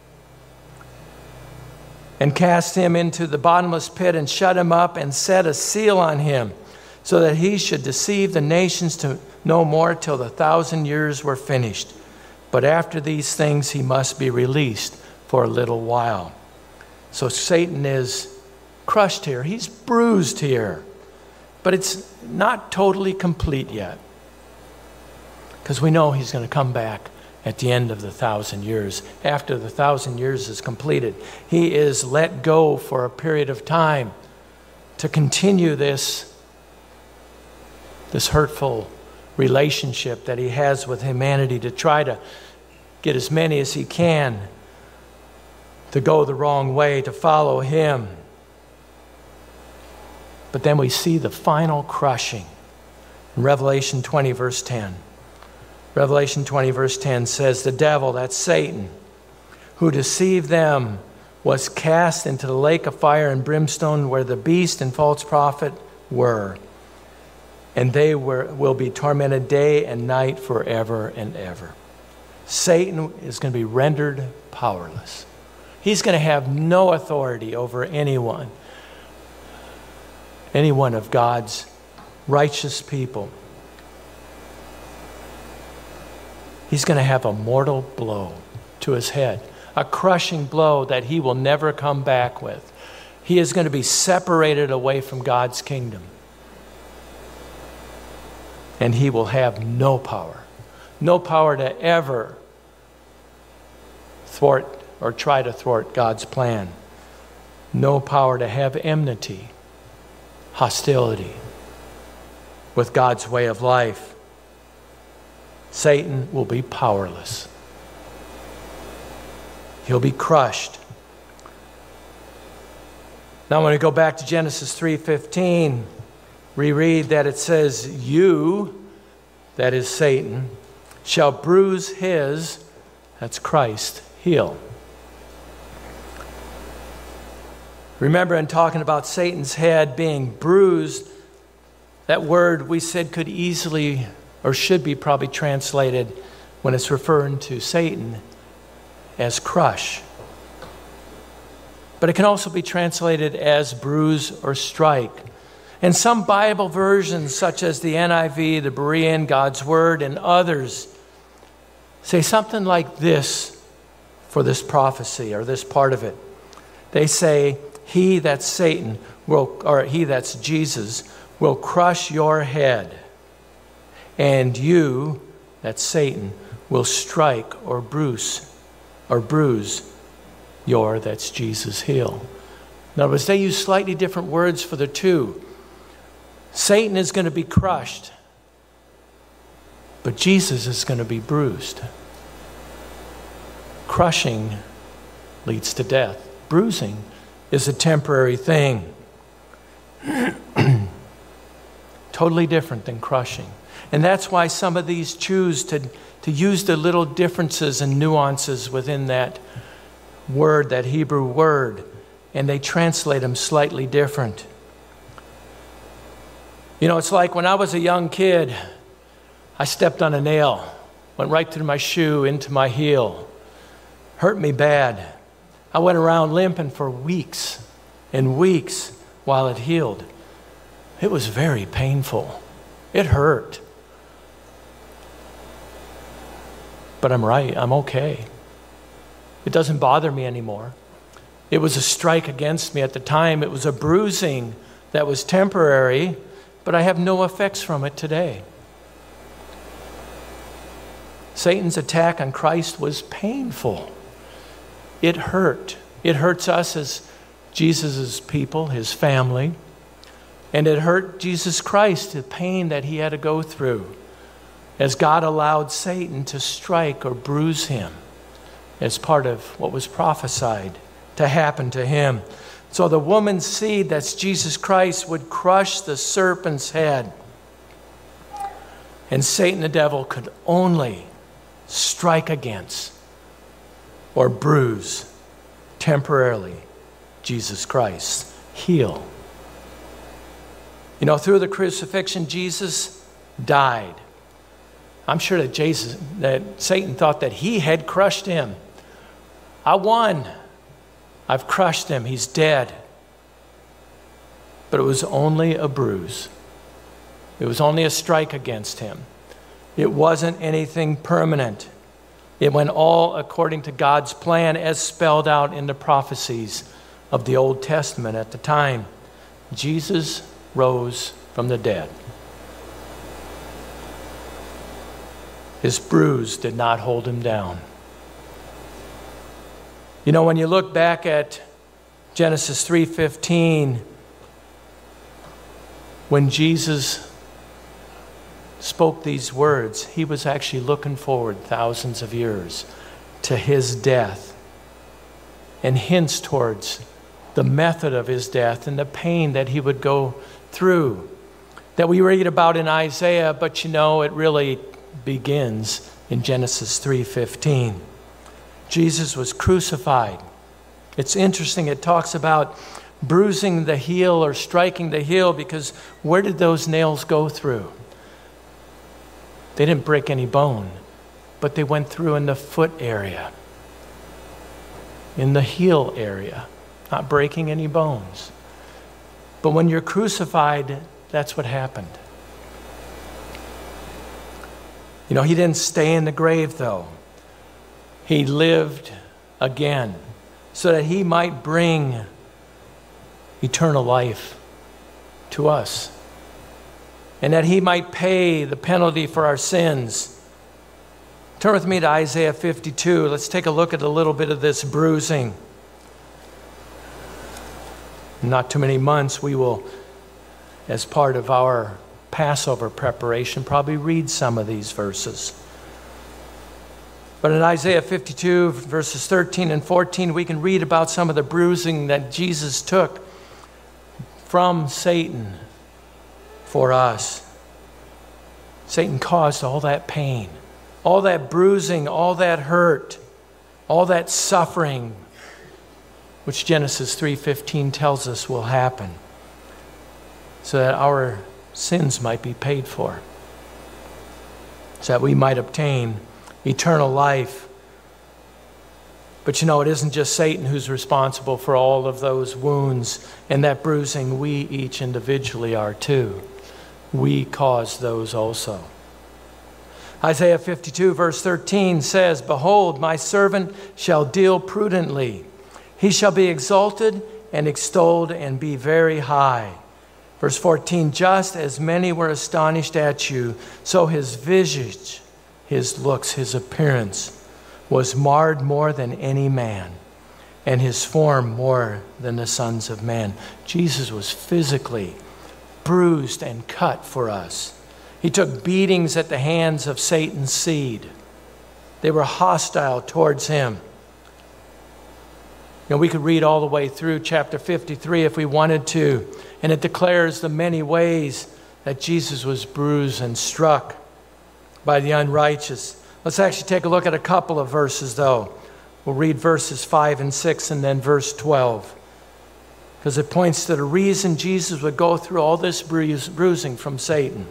And cast him into the bottomless pit and shut him up and set a seal on him, so that he should deceive the nations to no more till the 1,000 years were finished. But after these things he must be released for a little while. So Satan is crushed here. He's bruised here. But it's not totally complete yet. Because we know he's going to come back at the end of the 1,000 years. After the 1,000 years is completed, he is let go for a period of time to continue this hurtful relationship that he has with humanity, to try to get as many as he can to go the wrong way, to follow him. But then we see the final crushing in Revelation 20, verse 10. Revelation 20, verse 10 says, the devil, that's Satan, who deceived them, was cast into the lake of fire and brimstone where the beast and false prophet were. And they will be tormented day and night forever and ever. Satan is going to be rendered powerless. He's going to have no authority over anyone of God's righteous people. He's going to have a mortal blow to his head, a crushing blow that he will never come back with. He is going to be separated away from God's kingdom. And he will have no power to ever thwart or try to thwart God's plan. No power to have enmity, hostility with God's way of life. Satan will be powerless. He'll be crushed. Now when we go back to Genesis 3:15, we read that it says, you, that is Satan, shall bruise his, that's Christ, heel. Remember, in talking about Satan's head being bruised, that word we said could easily or should be probably translated when it's referring to Satan as crush. But it can also be translated as bruise or strike. And some Bible versions, such as the NIV, the Berean, God's Word, and others, say something like this for this prophecy or this part of it. They say, he, that's Satan, or he, that's Jesus, will crush your head. And you, that's Satan, will strike or bruise your, that's Jesus, heel. In other words, they use slightly different words for the two. Satan is going to be crushed, but Jesus is going to be bruised. Crushing leads to death. Bruising is a temporary thing. Totally different than crushing. And that's why some of these choose to use the little differences and nuances within that word, that Hebrew word, and they translate them slightly different. You know, it's like when I was a young kid, I stepped on a nail, went right through my shoe into my heel, hurt me bad. I went around limping for weeks and weeks while it healed. It was very painful. It hurt. But I'm right, I'm okay. It doesn't bother me anymore. It was a strike against me at the time. It was a bruising that was temporary, but I have no effects from it today. Satan's attack on Christ was painful. It hurt. It hurts us as Jesus' people, his family. And it hurt Jesus Christ, the pain that he had to go through, as God allowed Satan to strike or bruise him as part of what was prophesied to happen to him. So the woman's seed, that's Jesus Christ, would crush the serpent's head. And Satan, the devil, could only strike against or bruise temporarily Jesus Christ's heel. You know, through the crucifixion, Jesus died. I'm sure that Satan thought that he had crushed him. I won. I've crushed him. He's dead. But it was only a bruise. It was only a strike against him. It wasn't anything permanent. It went all according to God's plan as spelled out in the prophecies of the Old Testament at the time. Jesus rose from the dead. His bruise did not hold him down. You know, when you look back at Genesis 3:15, when Jesus spoke these words, he was actually looking forward thousands of years to his death and hints towards the method of his death and the pain that he would go through that we read about in Isaiah, but you know, it really begins in Genesis 3:15. Jesus was crucified. It's interesting, it talks about bruising the heel or striking the heel, because where did those nails go through? They didn't break any bone, but they went through in the foot area, in the heel area, not breaking any bones. But when you're crucified, that's what happened. You know, he didn't stay in the grave, though. He lived again so that he might bring eternal life to us, and that he might pay the penalty for our sins. Turn with me to Isaiah 52. Let's take a look at a little bit of this bruising. In not too many months, we will, as part of our Passover preparation, probably read some of these verses. But in Isaiah 52, verses 13 and 14, we can read about some of the bruising that Jesus took from Satan for us. Satan caused all that pain, all that bruising, all that hurt, all that suffering, which Genesis 3:15 tells us will happen, so that our sins might be paid for, so that we might obtain eternal life. But you know, it isn't just Satan who's responsible for all of those wounds and that bruising. We each individually are too. We cause those also. Isaiah 52 verse 13 says, "Behold, my servant shall deal prudently. He shall be exalted and extolled and be very high." Verse 14, "Just as many were astonished at you, so his visage, his looks, his appearance was marred more than any man, and his form more than the sons of men." Jesus was physically bruised and cut for us. He took beatings at the hands of Satan's seed. They were hostile towards him. You know, we could read all the way through chapter 53 if we wanted to, and it declares the many ways that Jesus was bruised and struck by the unrighteous. Let's actually take a look at a couple of verses, though. We'll read verses 5 and 6 and then verse 12, because it points to the reason Jesus would go through all this bruising from Satan.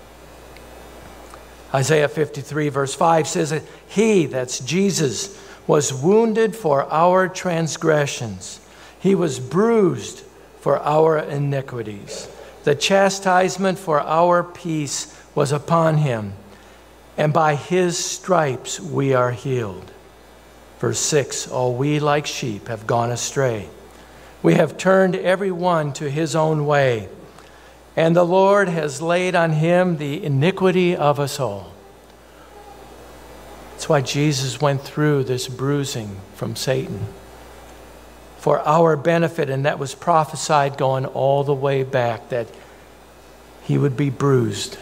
Isaiah 53 verse 5 says that he, that's Jesus, was wounded for our transgressions. He was bruised for our iniquities. The chastisement for our peace was upon him, and by his stripes we are healed. Verse 6, "All we like sheep have gone astray. We have turned every one to his own way, and the Lord has laid on him the iniquity of us all." That's why Jesus went through this bruising from Satan, for our benefit, and that was prophesied going all the way back, that he would be bruised.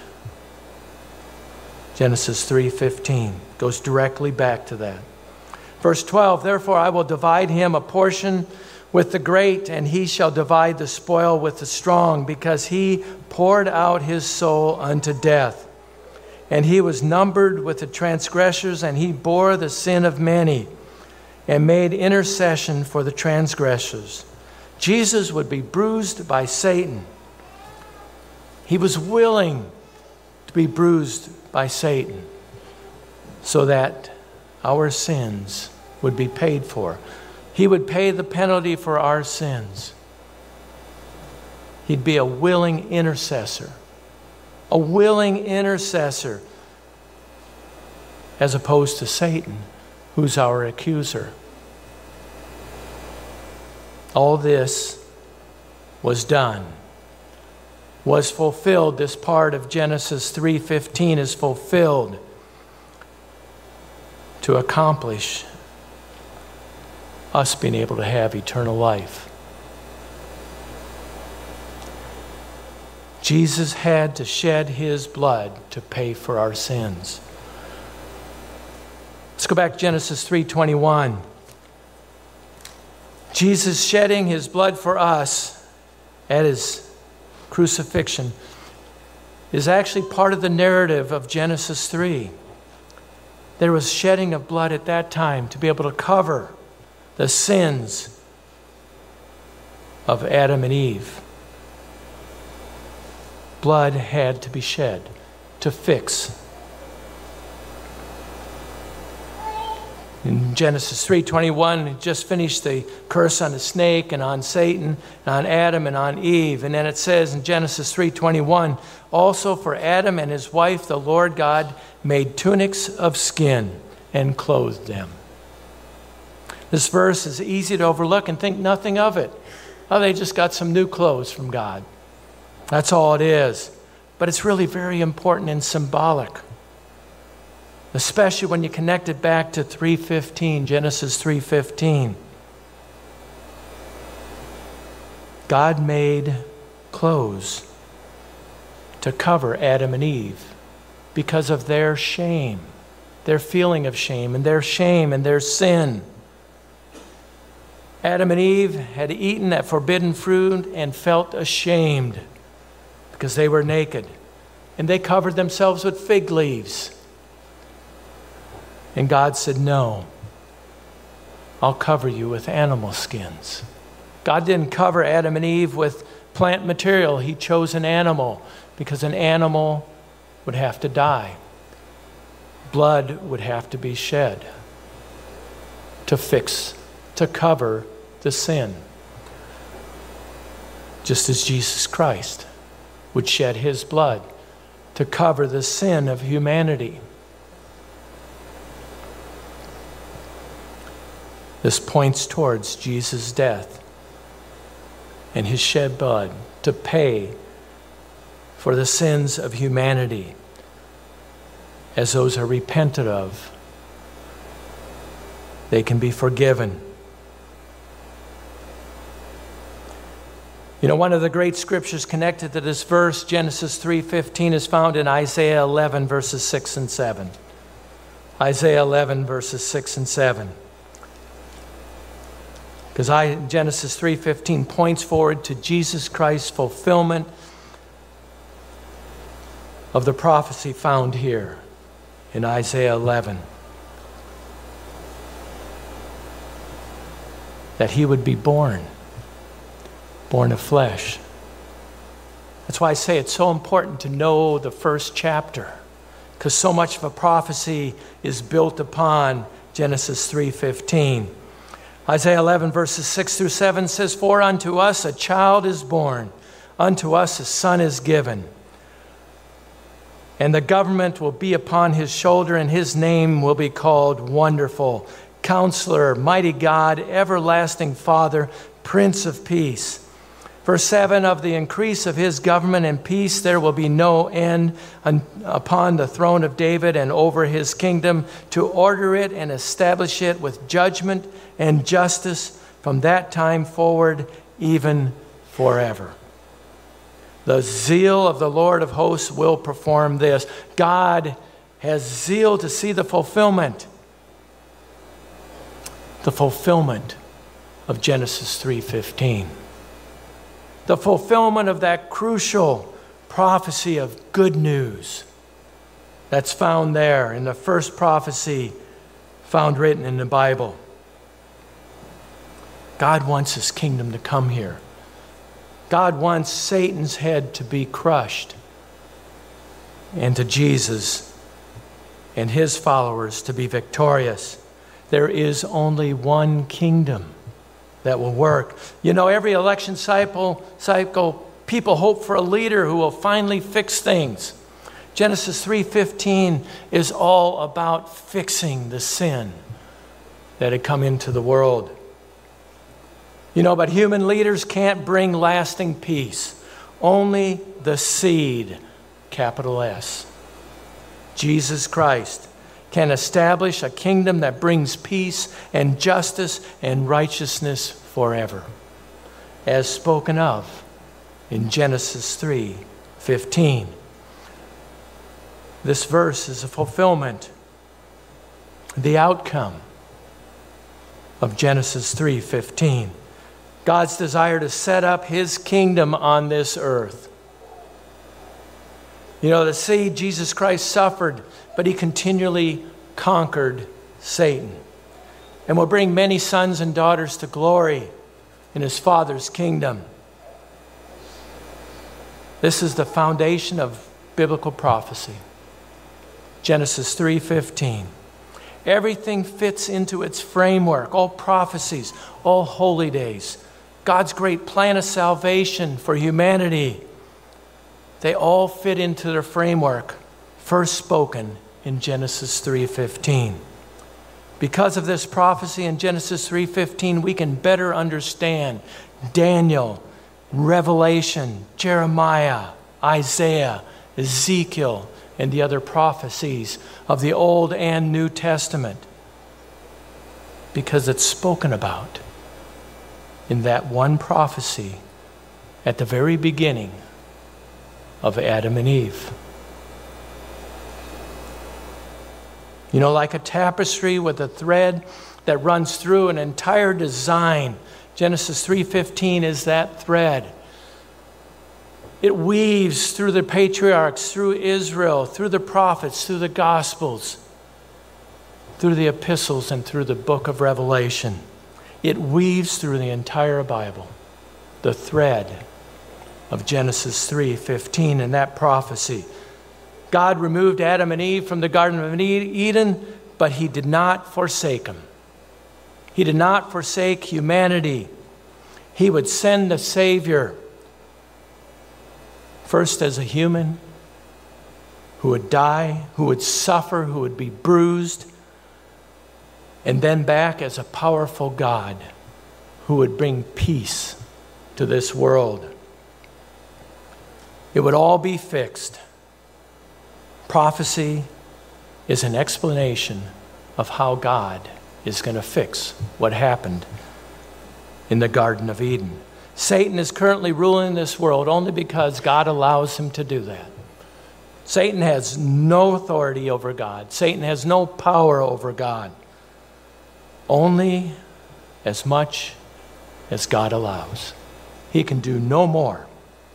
Genesis 3:15 goes directly back to that. Verse 12, "Therefore I will divide him a portion with the great, and he shall divide the spoil with the strong, because he poured out his soul unto death. And he was numbered with the transgressors, and he bore the sin of many, and made intercession for the transgressors." Jesus would be bruised by Satan. He was willing to be bruised by Satan so that our sins would be paid for. He would pay the penalty for our sins. He'd be a willing intercessor. A willing intercessor, as opposed to Satan, who's our accuser. All this was done, was fulfilled. This part of Genesis 3:15 is fulfilled to accomplish us being able to have eternal life. Jesus had to shed his blood to pay for our sins. Let's go back to Genesis 3:21. Jesus shedding his blood for us at his crucifixion is actually part of the narrative of Genesis 3. There was shedding of blood at that time to be able to cover the sins of Adam and Eve. Blood had to be shed to fix. In Genesis 3:21, he just finished the curse on the snake and on Satan, and on Adam and on Eve. And then it says in Genesis 3:21, also for Adam and his wife, the Lord God made tunics of skin and clothed them. This verse is easy to overlook and think nothing of it. Oh, they just got some new clothes from God. That's all it is. But it's really very important and symbolic, especially when you connect it back to 3:15, Genesis 3:15. God made clothes to cover Adam and Eve because of their shame, their feeling of shame and their sin. Adam and Eve had eaten that forbidden fruit and felt ashamed because they were naked. And they covered themselves with fig leaves. And God said, no, I'll cover you with animal skins. God didn't cover Adam and Eve with plant material. He chose an animal because an animal would have to die. Blood would have to be shed to fix, to cover the sin. Just as Jesus Christ would shed his blood to cover the sin of humanity. This points towards Jesus' death and his shed blood to pay for the sins of humanity as those are repented of. They can be forgiven. You know, one of the great scriptures connected to this verse, Genesis 3:15, is found in Isaiah 11, verses 6 and 7. Isaiah 11, verses 6 and 7. Because Genesis 3:15 points forward to Jesus Christ's fulfillment of the prophecy found here in Isaiah 11. That he would be born of flesh. That's why I say it's so important to know the first chapter, because so much of a prophecy is built upon Genesis 3:15. Isaiah 11, verses 6 through 7 says, for unto us a child is born, unto us a son is given, and the government will be upon his shoulder, and his name will be called Wonderful, Counselor, Mighty God, Everlasting Father, Prince of Peace. Verse 7, of the increase of his government and peace there will be no end upon the throne of David and over his kingdom, to order it and establish it with judgment and justice from that time forward, even forever. The zeal of the Lord of hosts will perform this. God has zeal to see the fulfillment of Genesis 3:15. The fulfillment of that crucial prophecy of good news that's found there in the first prophecy found written in the Bible. God wants his kingdom to come here. God wants Satan's head to be crushed, and to Jesus and his followers to be victorious. There is only one kingdom that will work. You know, every election cycle, people hope for a leader who will finally fix things. Genesis 3:15 is all about fixing the sin that had come into the world. But human leaders can't bring lasting peace. Only the seed, capital S, Jesus Christ, can establish a kingdom that brings peace and justice and righteousness forever, as spoken of in Genesis 3:15. This verse is a fulfillment, the outcome of Genesis 3:15. God's desire to set up his kingdom on this earth. The seed, Jesus Christ, suffered, but he continually conquered Satan and will bring many sons and daughters to glory in his Father's kingdom. This is the foundation of biblical prophecy. Genesis 3:15. Everything fits into its framework. All prophecies, all holy days, God's great plan of salvation for humanity, they all fit into their framework, first spoken in Genesis 3:15. Because of this prophecy in Genesis 3:15, we can better understand Daniel, Revelation, Jeremiah, Isaiah, Ezekiel, and the other prophecies of the Old and New Testament, because it's spoken about in that one prophecy at the very beginning of Adam and Eve. Like a tapestry with a thread that runs through an entire design, Genesis 3:15 is that thread. It weaves through the patriarchs, through Israel, through the prophets, through the Gospels, through the epistles, and through the book of Revelation. It weaves through the entire Bible, the thread of Genesis 3:15 and that prophecy. God removed Adam and Eve from the Garden of Eden, but he did not forsake them. He did not forsake humanity. He would send a Savior, first as a human who would die, who would suffer, who would be bruised, and then back as a powerful God who would bring peace to this world. It would all be fixed. Prophecy is an explanation of how God is going to fix what happened in the Garden of Eden. Satan is currently ruling this world only because God allows him to do that. Satan has no authority over God. Satan has no power over God. Only as much as God allows. He can do no more.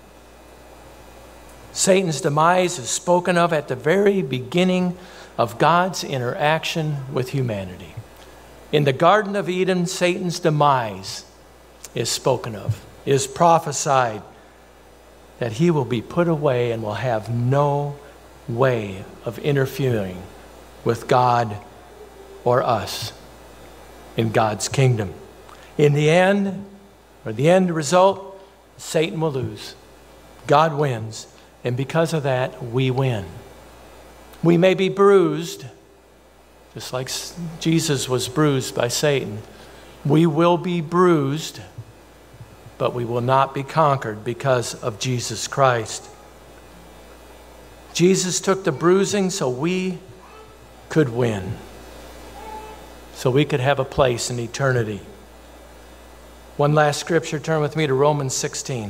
Satan's demise is spoken of at the very beginning of God's interaction with humanity. In the Garden of Eden, Satan's demise is spoken of, is prophesied that he will be put away and will have no way of interfering with God or us in God's kingdom. In the end, or the end result, Satan will lose. God wins. And because of that, we win. We may be bruised, just like Jesus was bruised by Satan. We will be bruised, but we will not be conquered because of Jesus Christ. Jesus took the bruising so we could win, so we could have a place in eternity. One last scripture, turn with me to Romans 16.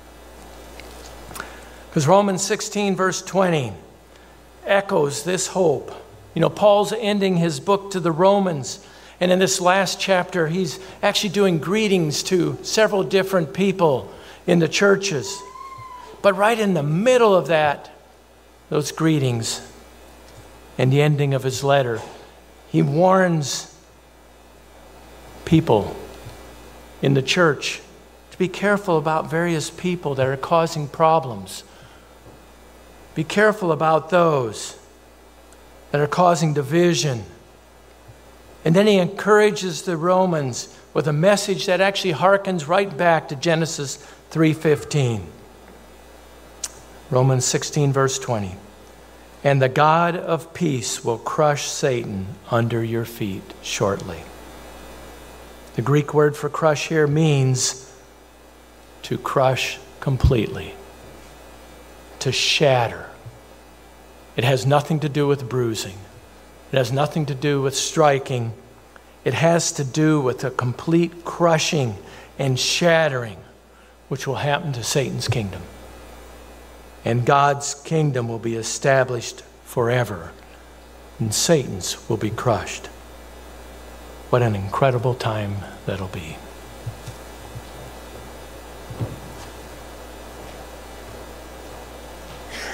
Because Romans 16, verse 20, echoes this hope. Paul's ending his book to the Romans, and in this last chapter, he's actually doing greetings to several different people in the churches. But right in the middle of those greetings, and the ending of his letter, he warns people in the church to be careful about various people that are causing problems. Be careful about those that are causing division. And then he encourages the Romans with a message that actually harkens right back to Genesis 3:15. Romans 16, verse 20. And the God of peace will crush Satan under your feet shortly. The Greek word for crush here means to crush completely, to shatter. It has nothing to do with bruising. It has nothing to do with striking. It has to do with a complete crushing and shattering, which will happen to Satan's kingdom. And God's kingdom will be established forever, and Satan's will be crushed. What an incredible time that'll be.